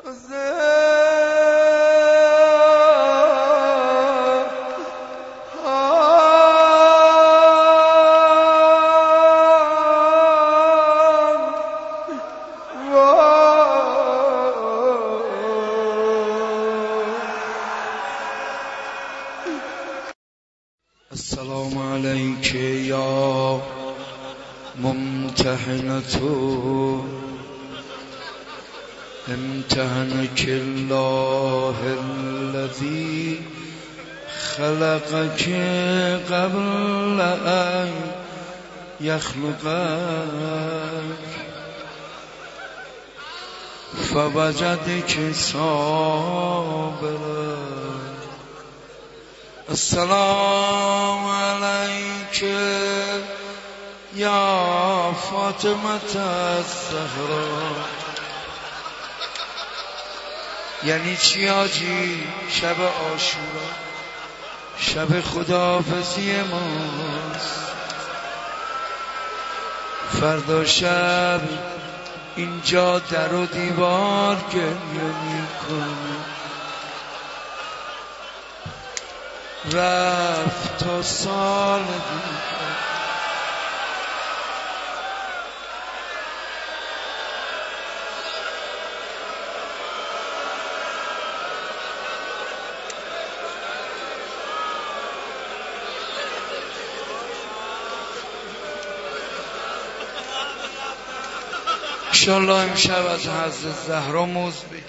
السلام علیک یا ممتحنتو امتحنک الله الذی خلقك قبل ان يخلقك فوجدك صابرا. السلام علیک یا فاطمه الزهرا. یعنی چی آجی؟ شب عاشورا شب خداحافظی ماست. فردا شب اینجا در و دیوار گریه میکنه. رفت تا سال دیگر. انشاءالله امشب از حضرت زهرا موز بگیر.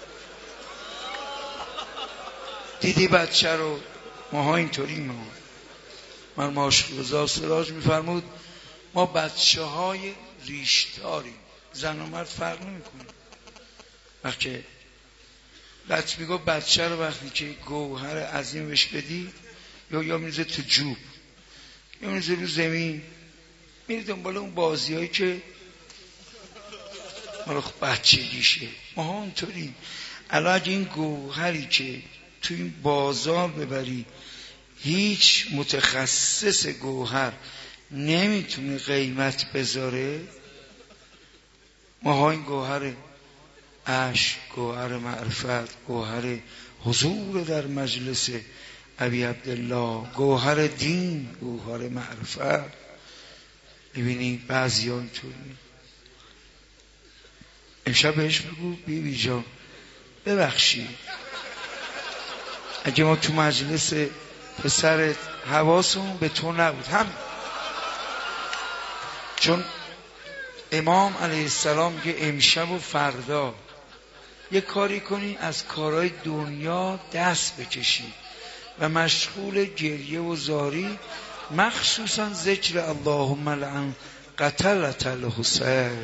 دیدی بچه رو؟ ماها اینطوریم. من معاشق‌رضا سراج میفرمود ما بچه های ریشداریم، زن و مرد فرق نمی‌کنه. وقتی میگو بچه رو وقتی که گوهر عظیم بهش بدی یا میریزه تو جوب یا میریزه رو زمین، میری دنبال اون بازیایی که مال بچگیشه. ماها اونطوریم. الان اگه این گوهری که تو این بازار ببری هیچ متخصص گوهر نمیتونه قیمت بذاره. ماها این گوهر عشق، گوهر معرفت، گوهر حضور در مجلس ابی عبدالله، گوهر دین، گوهر معرفت. ببینی بعضی ها اینطوری. امشب بهش بگو بیبی جان ببخشی اگه ما تو مجلس پسرت حواسمون به تو نبود. چون امام علیه السلام میگه امشب و فردا یه کاری کنی از کارهای دنیا دست بکشی و مشغول گریه و زاری، مخصوصا ذکر اللهم لعن قتلة الحسین.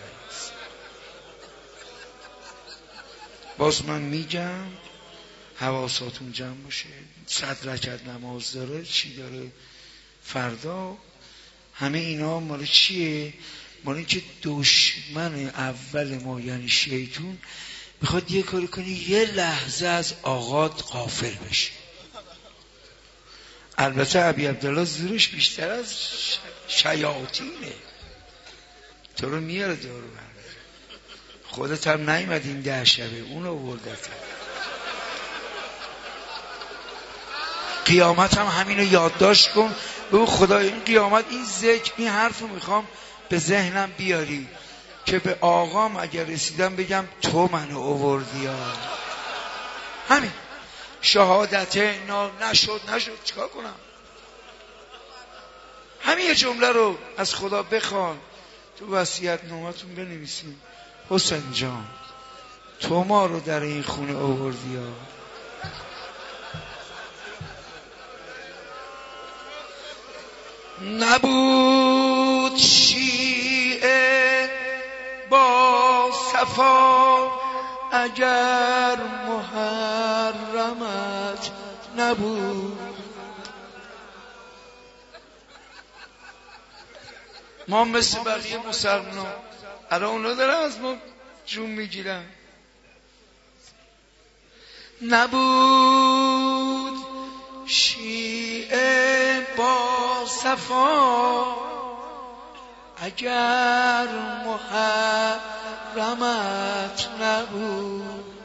باز من میگم حواساتون جمع باشه. 100 رکعت نماز داره، چی داره فردا. همه اینا مال چیه؟ مال این که دشمن اول ما یعنی شیطون میخواد یه کاری کنی یه لحظه از آقات غافل بشه. البته ابی عبدالله زورش بیشتر از شیاطینه، تو رو میاره دارو بر. خودت هم نیومد این 10 شبه اونو بردت. قیامت هم همینو یادداشت کن. بگو خدا این قیامت این ذکر این حرفو میخوام به ذهنم بیاری که به آقام اگر رسیدم بگم تو منو آوردی. همین شهادت نشد چیکار کنم؟ همین یه جمله رو از خدا بخوان، تو وصیت نامتون بنویسین حسین جان تو ما رو در این خونه آوردی. نبود شیعه با صفا اگر محرمت نبود. ما مثل بقیه مسلمان الان اونا دارن از ما جون میگیرن. نبود شیعه با صفا اگر محرمت نبود.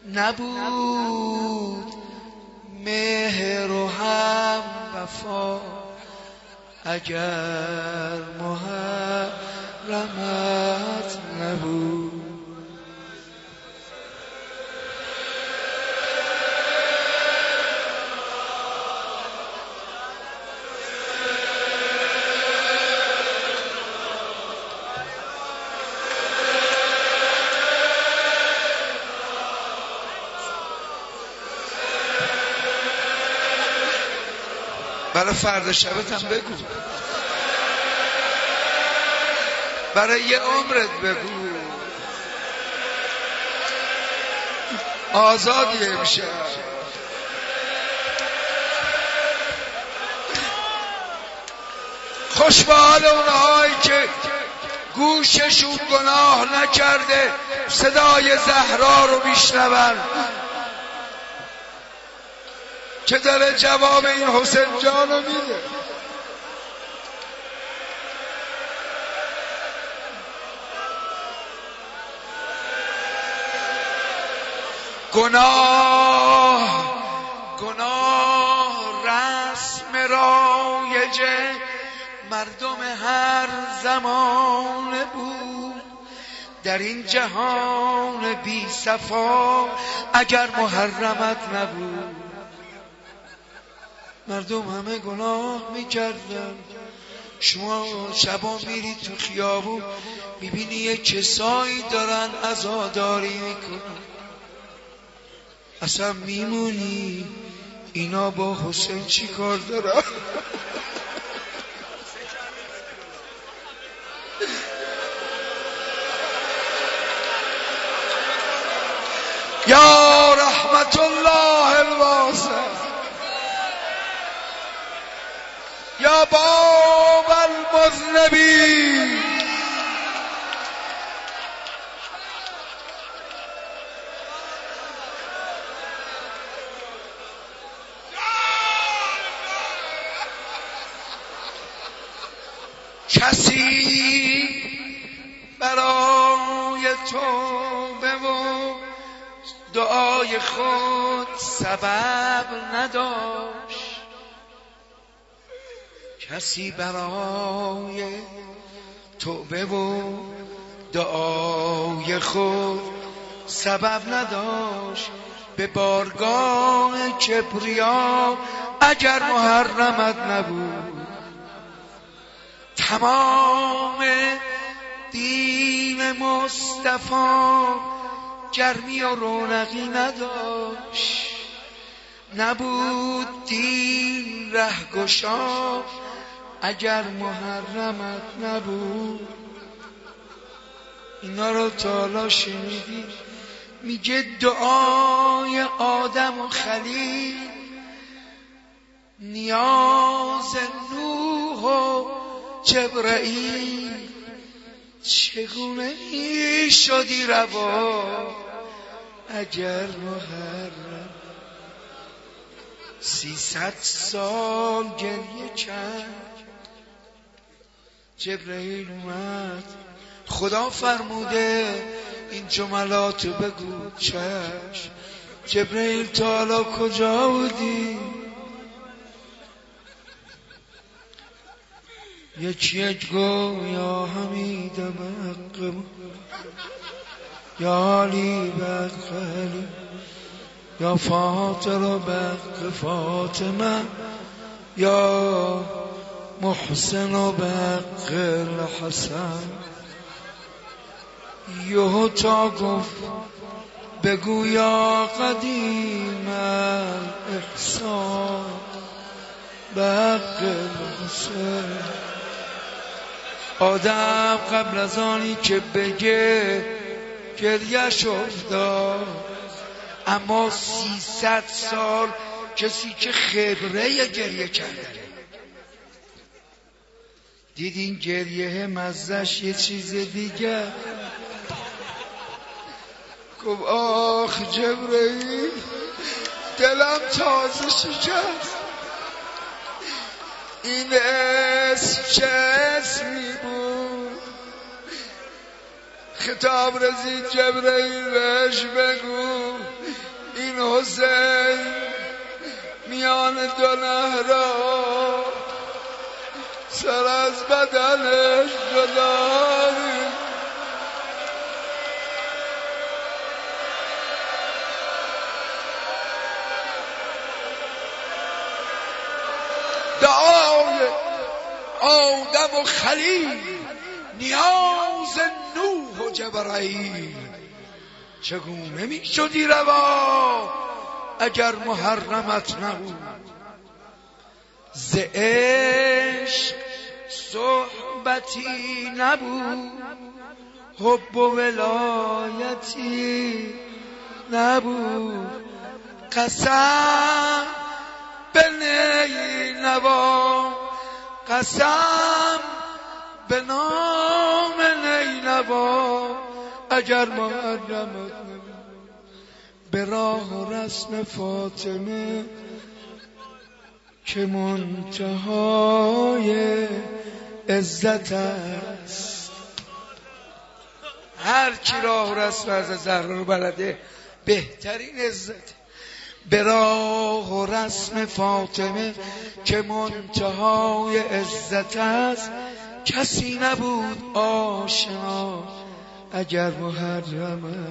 نبود مهر و هم وفا اگر محرمت نبود. برای فردا شبت هم بگو، برای یه عمرت بگو، آزادی امشب. خوش به حال اونهایی که گوششون گناه نکرده صدای زهرا رو میشنون که داره جواب این حسین جان رو میده. گناه رسم رایج مردم هر زمان بود، در این جهان بی صفا اگر محرمت نبود. مردم همه گناه میکردن. شما شبا میری تو خیابون میبینی یه کسایی دارن عزاداری میکنن، اصلا میمونی اینا با حسین چی کار دارن؟ یا رحمت الله الواسع، یا باب المذنبین، کسی برای توبه و دعای خود سبب نداشت، کسی برای توبه و دعای خود سبب نداشت، به بارگاه کبریا اگر محرمت نبود. تمام دین مصطفی گرمی و رونقی نداشت، نبود دین رهگشا اگر محرمت نبود. اینا رو تا حالا شنیدی؟ میگه دعای آدم و خلیل، نیاز نوح و جبرائیل، چگونه ای شدی روا اگر محرم. 300 سال گریه کرد، جبرائیل اومد، خدا فرموده این جملات بگو. چشم. جبرائیل تا حالا کجا بودی؟ یک گو یا حمید مقم یا علی بقلی یا فاطر بق فاطمه یا محسن بق الحسن. یهو تا گفت بگو یا قدیم الاحسان بق الحسن. آدم قبل از آنی که بگه گریه‌اش افتاد، اما 300 سال کسی که خبره گریه کرده دیدین گریه مزهش یه چیز دیگه. گفت آخ جبرئیل دلم تازه شکست، این اسم چه اسمی بود؟ خطاب رسید جبرئیل بهش بگو حسین میان دو نهرا سر از بدنش جدایی دعای آدم و خلیل نیاز نوح و جبرائیل چگونه می شدی روا اگر محرمت نبود ز عشق صحبتی نبود حب و ولایتی نبود قسم به نینوا قسم به نام نینوا اگر محرمت نبود به راه و رسم فاطمه که منتهای عزت است. هر کی راه و رسم از زهرا رو بلده بهترین عزت. به راه و رسم فاطمه که منتهای عزت است کسی نبود آشنا اگر محرمت.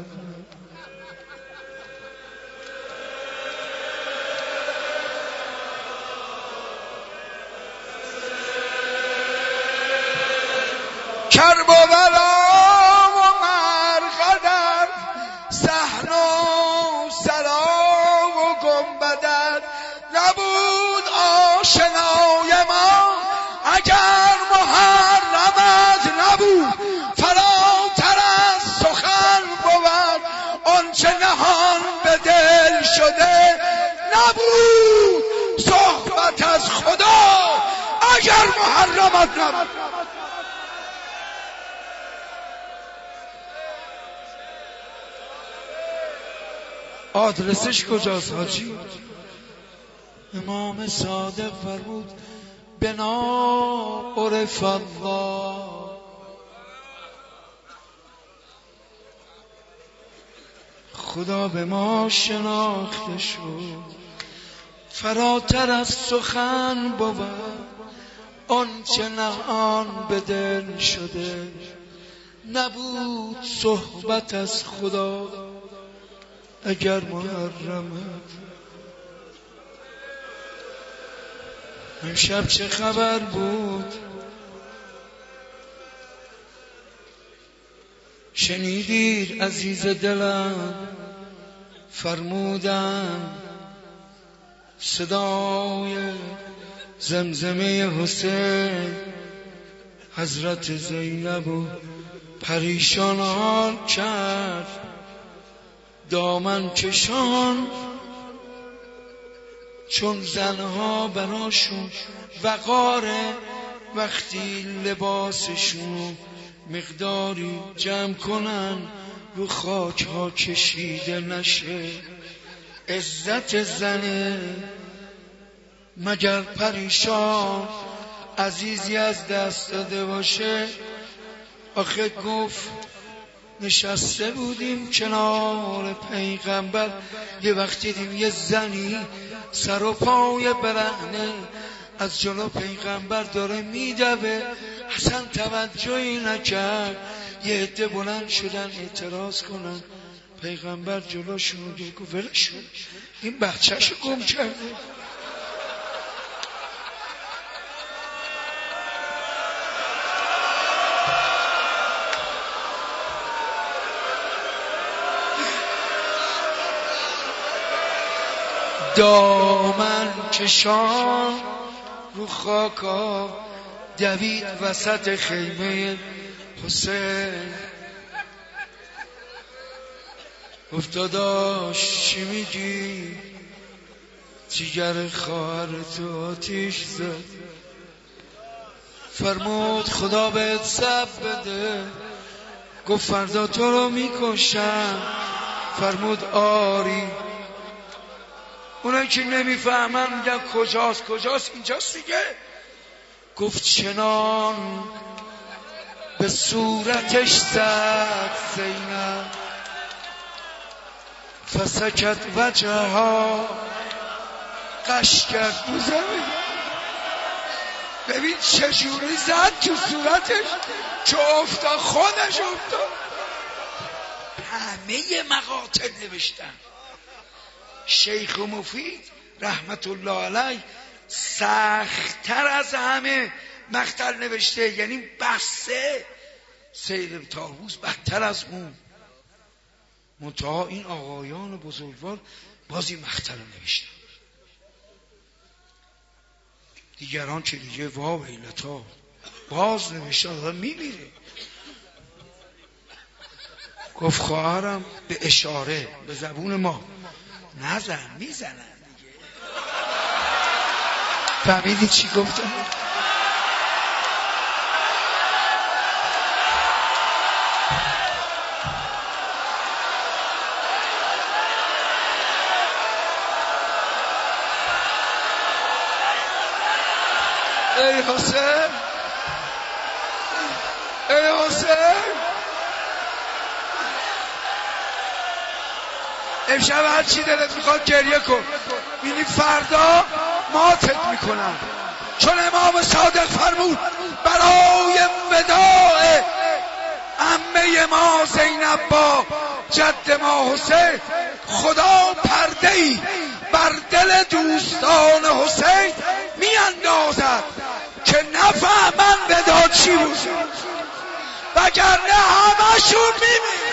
کربلا و مرقدر صحن و سرا و گنبدت نبود آشنای ما اگر محرمت نبود. فراتر از سخن بود آنچه نهان به دل شده نبود صحبت از خدا اگر محرمت نبود. آدرسش کجاست حاجی؟ امام صادق فرمود بنا عرف الله. خدا به ما شناخته شد. فراتر از سخن بود آنچه نهان به دل شده نبود صحبت از خدا اگر محرمت. امشب چه خبر بود؟ شنیدید عزیز دلم فرمودم صدای زمزمه حسین حضرت زینب و پریشان حال کرد. دامن کشان چون زنها براشون وقاره وقتی لباسشونو مقداری جمع کنن رو خاک ها کشیده نشه. عزت زنه مگر پریشان عزیزی از دست داده باشه؟ آخه گفت نشسته بودیم کنار پیغمبر یه وقتی دیدیم یه زنی سر و پای برهنه از جلو پیغمبر داره میدوه اصلا توجهی نکرد. یه عده بلند شدن اعتراض کنن پیغمبر جلوشون گفت ولشون این بچه‌شو گم کرده. دامن کشان رو خاکا دوید وسط خیمه حسین. گفت داداش چی میگی؟ جگر خواهر تو آتیش زد. فرمود خدا بهت صبر بده. گفت فردا تو رو میکشم. فرمود آری. اونایی که نمیفهمن میگن کجاست اینجاست دیگه. گفت چنان به صورتش زد زینب فسکت وجهها قش کرد رو زمین. ببین چجوری زد تو صورتش چه افتاد، خودش افتاد. همه مقاطع نوشتن. شیخ مفید رحمت الله علیه سخت‌تر از همه مقطع نوشته، یعنی بحثه سید طاووس بدتر از اون. منتها این آقایان بزرگوار بازی مقطع نوشتن. دیگران چه دیگه وا ویلتا باز نوشتن آدم میمیره. گفت خواهرم به اشاره به زبون ما نزن، میزنن دیگه. فهمیدی چی گفتم؟ ای حسین، ای حسین، امشب هر چی دلت میخواد گریه کن، بینی فردا ماتت میکنم. چون امام صادق فرمود برای وداع عمه ما زینب با جد ما حسین، خدا پرده‌ای بر دل دوستان حسین میاندازد که نفهمن ودا چی بود، وگرنه همشون میمیرن.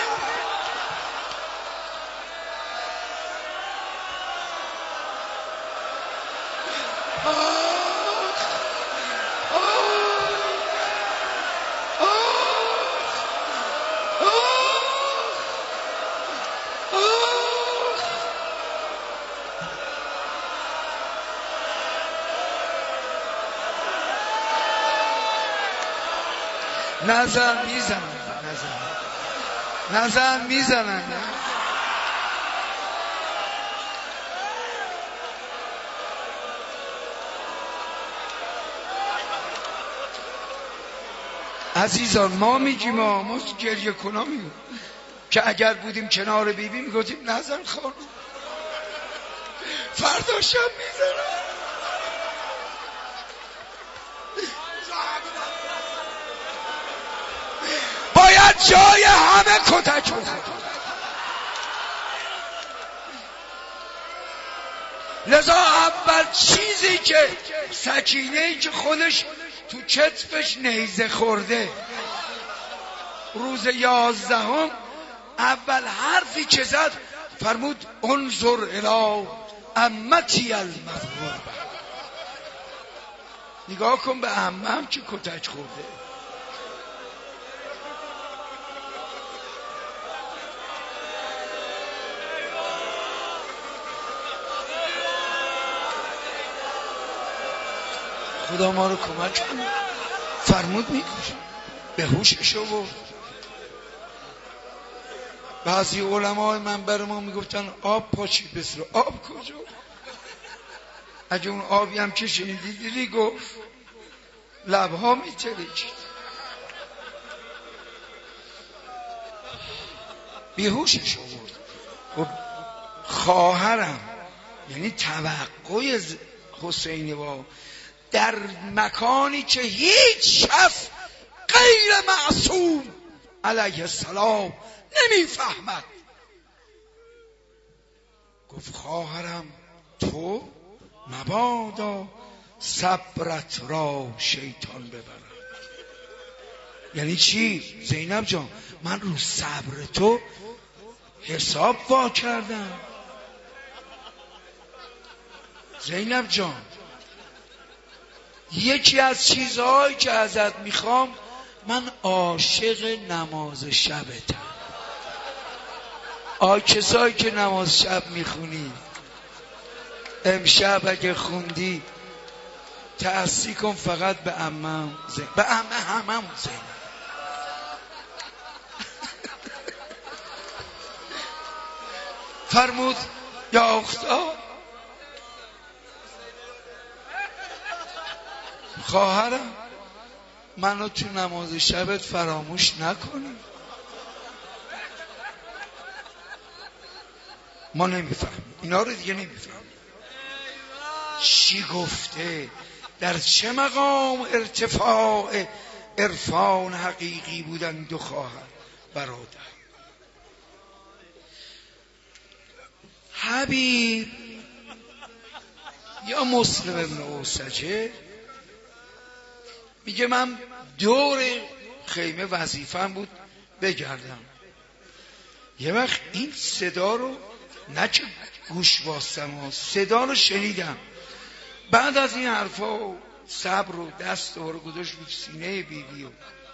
نزن میزنن. عزیزان ما میگیم، ما گریه کنا میگیم که اگر بودیم کنار بیبی میگفتیم نزن خانم، فردا شب میزنن. باید جای همه کتک بخورد. لذا اول چیزی که سکینه‌ای که خودش تو کتفش نیزه خورده روز 11 اول حرفی که زد فرمود انظر الی عمتی المغلوبه. نگاه کن به عمم که کتک خورده. خدا ما رو کمک کنه. فرمود میکشه به هوششو برد. بعضی علمای منبر ما میگفتن آب پاشی بسر. آب کجا؟ اگه اون آبی هم که شنیدی دیدی گفت لبها میترکید. بیهوشش آورد. خب خواهرم یعنی توقع حسین با در مکانی که هیچ کس غیر معصوم علیه السلام نمیفهمد، گفت خواهرم تو مبادا صبرت را شیطان ببرد. یعنی چی؟ زینب جان من رو صبر تو حساب وا کردم. زینب جان یکی از چیزهایی که ازت میخوام، من عاشق نماز شبتم. کسایی که نماز شب میخونی امشب اگه خوندی تأسی کن فقط به عمم زینب، به عمه هممون زینب. فرمود یا اختا خواهرم منو تو نماز شبت فراموش نکنی. ما نمیفهمیم اینا رو دیگه نمیفهمیم. چی گفته؟ در چه مقام ارتفاع عرفان حقیقی بودن دو خواهر برادر. حبیب یا مسلم ابن اوسجه میگه من دور خیمه وظیفه‌ام بود بگردم. یه وقت این صدا رو نه که گوش باستم، صدا رو شنیدم. بعد از این حرفا و صبر و دست رو گذاشت رو سینه بیبی و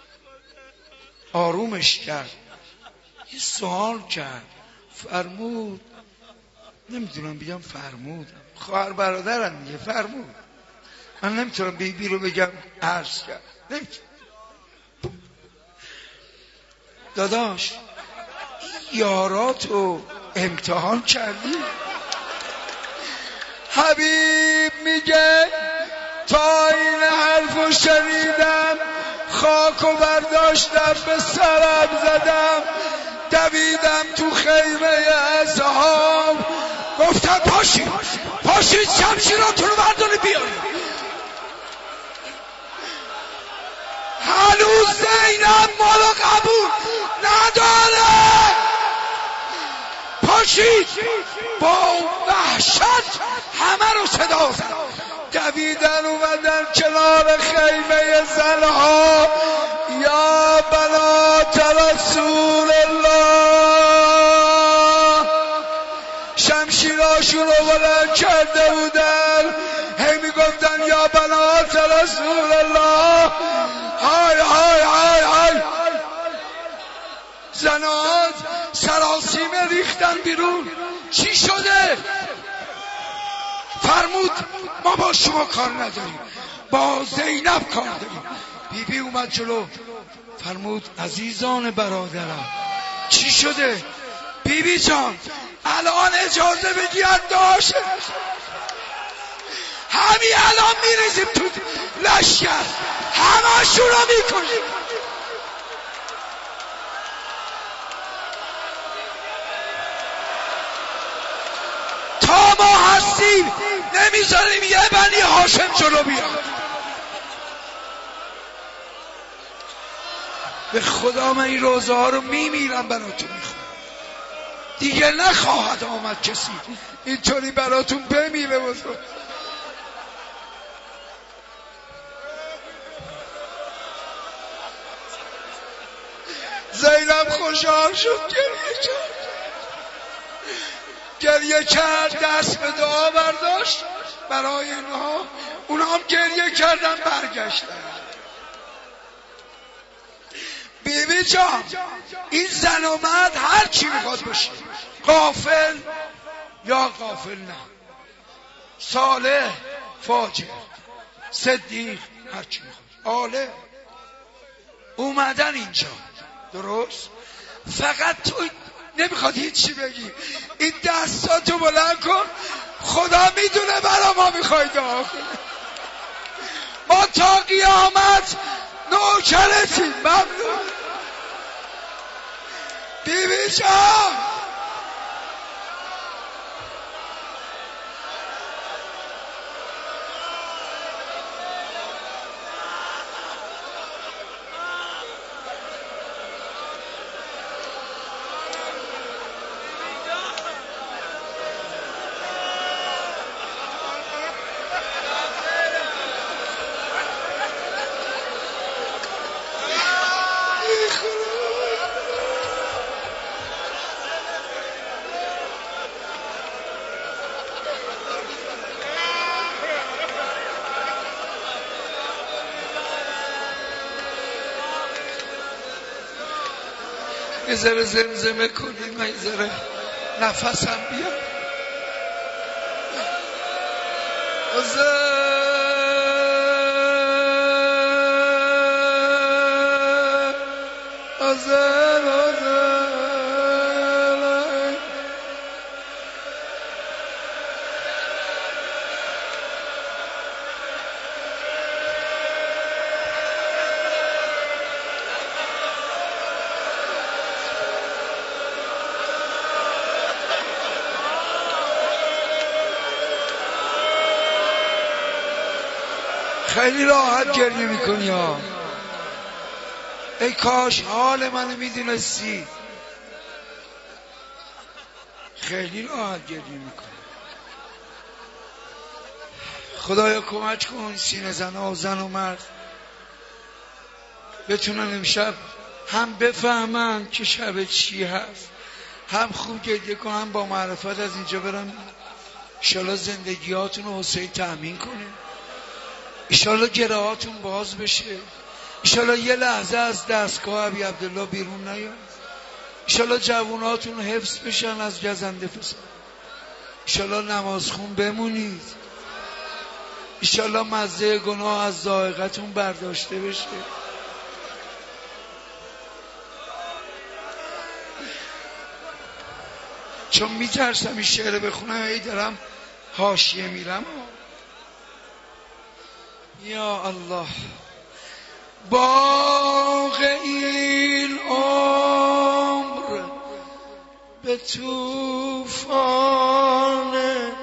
آرومش کرد. یه سوال کرد، فرمود، نمیتونم بگم فرمود، خواهر برادرم دیگه، فرمود. من نمیتونم بیبی رو بگم عرض کرد، نمیتونم. داداش یاراتو امتحان کردی؟ حبیب میگه تا این حرفو شنیدم خاکو برداشتم به سرم زدم، دویدم تو خیمه اصحاب، گفتم پاشید شمشیراتون رو بردارید بیارید. هنوز زینب مالو قبول نداره. پاشید با وحشت همه رو صدا زد، دویدن اومدن کنار خیمه زنها. یا بنات رسول الله، شمشیراشون رو بلند کرده بودن، هی میگفتن یا بنات رسول الله. های های های های، زنات سراسیمه ریختن بیرون. چی شده؟ فرمود ما با شما کار نداریم، با زینب کار داریم. بیبی اومد جلو، فرمود عزیزان برادرم چی شده؟ بیبی جان الان اجازه بدی داشت، همین الان میریزیم تو لشکر، همه شون رو میکنیم. تا ما هستیم نمیذاریم یه بنی هاشم جلو بیاد. به خدا من این روزه ها رو میمیرم براتون میخونم، دیگه نخواهد آمد کسی اینطوری براتون بمیره. بزرگ زینب خوشحال شد، گریه کرد، دست به دعا برداشت برای اونها، اونها هم گریه کردن برگشتن. بیبی جان این زن و مرد هر چی میخواد باشه، غافل یا غافل نه، صالح فاجر صدیق، هر چی میخواد، عالم، اومدن اینجا درست. فقط تو نمیخواد هیچی بگی، این دستاتو بلند کن، خدا میدونه برا ما میخوای دعا کنی. ما تا قیامت نوکرتیم. ممنون بیبی جان. یه ذره زمزمه کنیم، من یه ذره نفسم بیاد. خیلی راحت گریه میکنی ها. ای کاش حال منو میدونستی. خیلی راحت گریه میکنی. خدایا کمک کن سینه زنها و زن و مرد بتونن امشب هم بفهمن که شب چی هست، هم خوب گریه کنن، با معرفت از اینجا برن. ایشالا زندگیاتون رو حسین تأمین کنه، ایشالا گرهاتون باز بشه، ایشالا یه لحظه از دستگاه ابی عبدالله بیرون نیاد، ایشالا جواناتون حفظ بشن از گزنده فساد، ایشالا نمازخون بمونید، ایشالا مزه گناه از ذائقتون برداشته بشه. چون میترسم این شعر بخونم ای دارم حاشیه میرم. یا الله، باغ این عمر به طوفان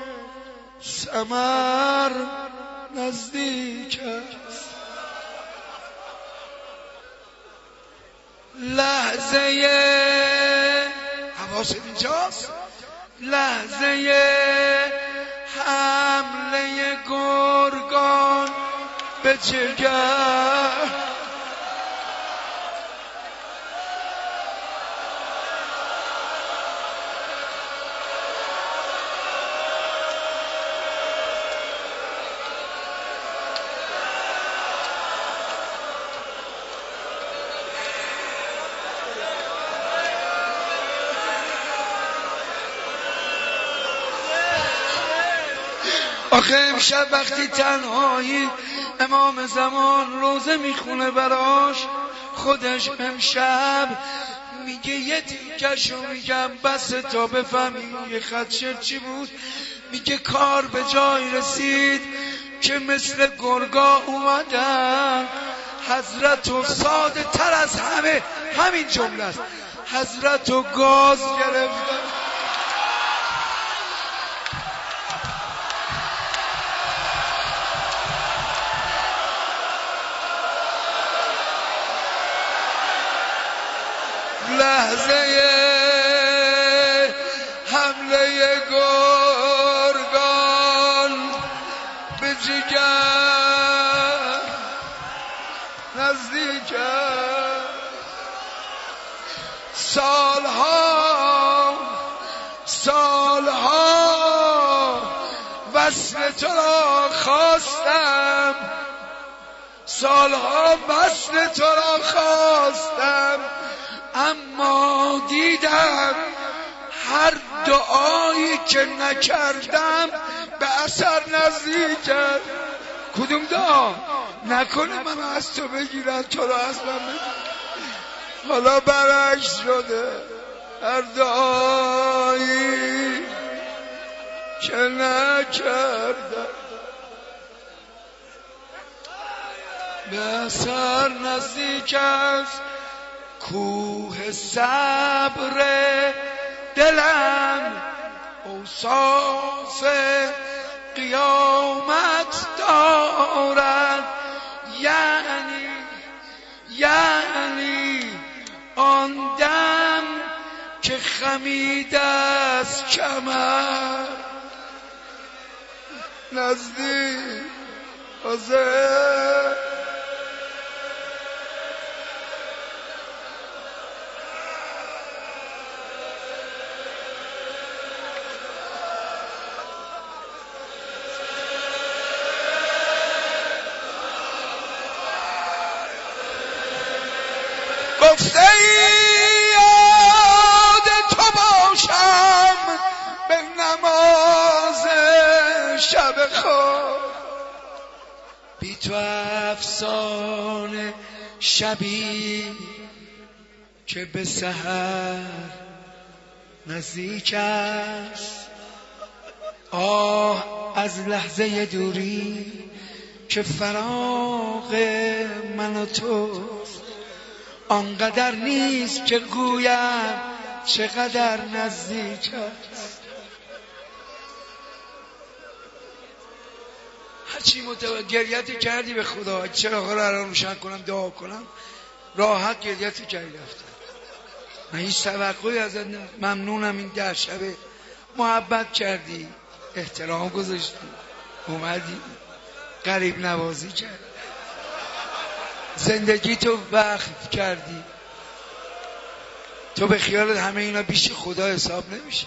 ثمر نزدیک است، لحظه حواست اینجاست، لحظه حمله گرگان به جگر، آخه امشب وقتی تنهایی امام زمان روزه میخونه براش، خودش امشب میگه یه تیکشو میگم بس تا بفهمی یه خدشه چی بود. میگه کار به جای رسید که مثل گرگا اومدن، حضرت و ساده تر از همه همین جمله است، حضرت و گاز گرفتن. لحظه حمله گرگان به جگر نزدیک است، سالها وصل تو را خواستم، سالها وصل تو را خواستم، اما دیدم هر دعایی که نکردم به اثر نزدیک است. کدوم دعا؟ نکنه من از تو بگیرم تو را از من بگیرم. حالا برعکس شده، هر دعایی که نکردم به اثر نزدیک است. کوه صبر دلم اوصاف قیامت دارد، یعنی آن دم که خمید از کمر نزدیک حاضر. گفته یاد تو باشم به نماز شب خود، بی تو افسانه شبی که به سحر نزدیک است. آه از لحظه دوری که فراق من و توست، آنقدر نیست که گویم چقدر نزدیک است. هرچی گریت کردی به خدا، چراغا رو الان روشن کنم دعا کنم، راحت گریت کردی رفتم. من هیچ توقعی ازت ممنونم. این 10 شب محبت کردی، احترام گذاشتی، اومدی غریب نوازی کردی، زندگی تو وقف کردی. تو به خیالت همه اینا بیش خدا حساب نمیشه.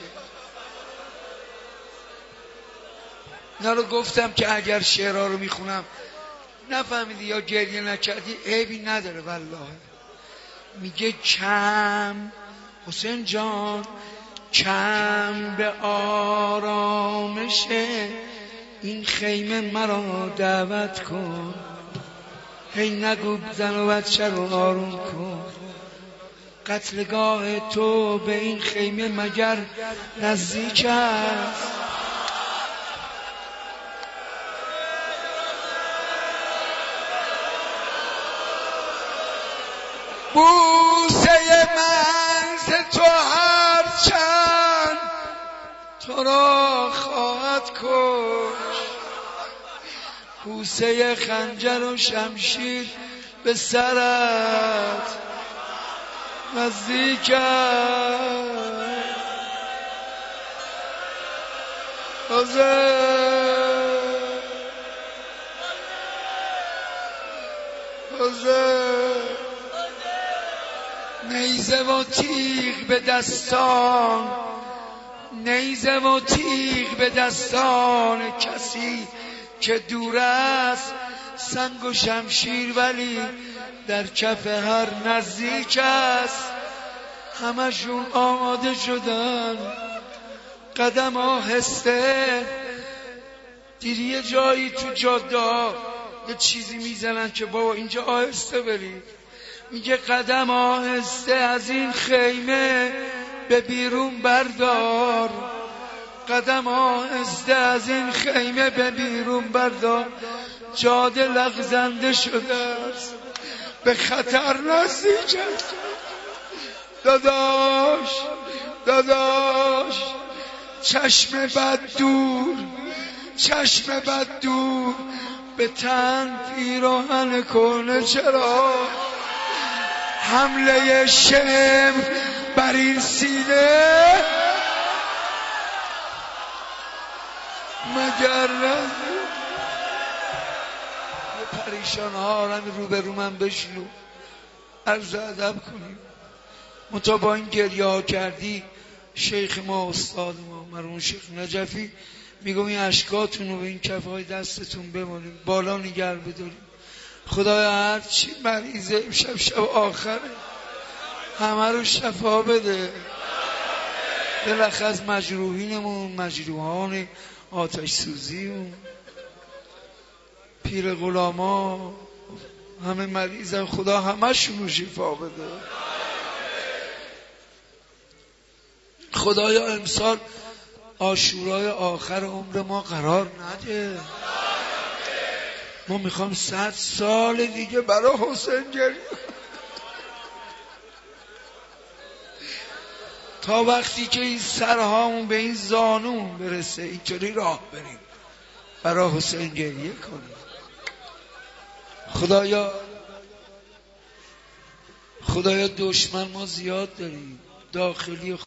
اینا رو گفتم که اگر شعرها رو میخونم نفهمیدی یا گریه نکردی عیبی نداره. والله میگه کم حسین جان کم به آرامش این خیمه مرا دعوت کن، هی نگو زن و بچه رو آروم کن. قتلگاه تو به این خیمه مگر نزدیک است؟ بوسه من ز تو هر چند تو را خواهد کشت، بوسه خنجر و شمشیر به سرت نزدیک است. نیزه و تیغ به دستان، نیزه و تیغ به دستان کسی که دور است، سنگ و شمشیر ولی در کف هر نزدیک است. همشون آماده شدن قدم آهسته. دیدی یه جایی تو جاده ها یه چیزی میزنن که بابا اینجا آهسته برید، میگه قدم آهسته از این خیمه به بیرون بردار، قدم آهسته از این خیمه به بیرون بردار. جاده لغزنده شده است، به خطر نزدیک است. داداش چشم بد دور، چشم بد دور، به تن پیراهن کنه. چرا حمله شمر بر این سینه مگر نه؟ یه پریشان ها رو به رو من بشنو، عرض ادب کنیم. منتها با این گریه ها کردی. شیخ ما استاد ما مرحوم شیخ نجفی میگم این اشکاتون رو به این کفهای دستتون بمالیم، بالا نگر بداریم. خدایا هر چی مریضه امشب شب آخره همه رو شفا بده. بالاخره از مجروحینمون، مجروحان آتش سوزیمون، پیر غلاما همه مریضن، خدا همشون رو شفا بده. خدایا امسال عاشورای آخر عمر ما قرار نده. ما میخوام 100 سال دیگه برای حسین گریه تا وقتی که این سرهامون به این زانون برسه اینطوری راه بریم برای حسین گریه کنیم. خدایا دشمن ما زیاد داریم، داخلی